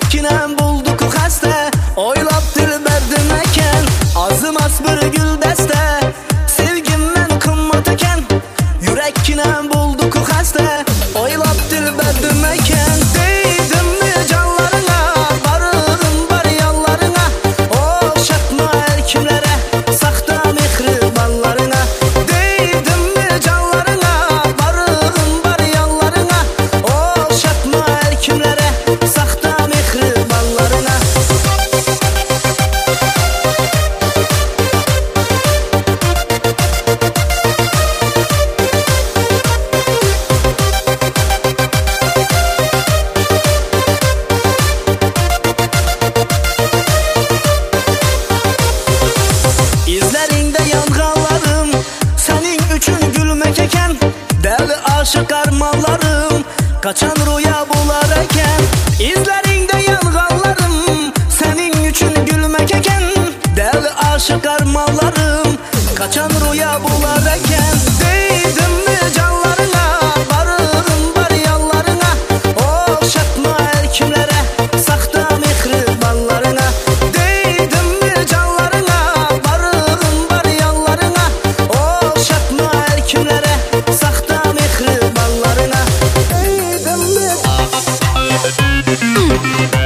Yürəklə bulduq xəstə, oylab dilbərdim əkən, azımas bir gül dəstə, sevgim mən qımmat əkən. Yürəklə bulduq xəstə, oylab dilbərdim əkən. Deydim mi canlarına, varım var yallarına, oxşatma hər kimlərə, saxta mehribanlarına. Deydim mi canlarına, varım var yallarına, oxşatma hər kimlərə, saxta mehribanlarına. İzlərində yanğanlarım, sənin üçün gülmək əkən, dəli aşıq armanlarım, qaçan rüya bular əkən. İzlərində yanğanlarım, sənin üçün gülmək əkən, dəli aşıq armanlarım, qaçan rüya bular əkən. Deydim mi canlarına, varım var yallarına, oxşatma hər kimlərə, saxta mehribanlarına. Deydim mi canlarına, varım var yallarına, oxşatma hər kimlərə, saxta mehribanlarına. Deydim mi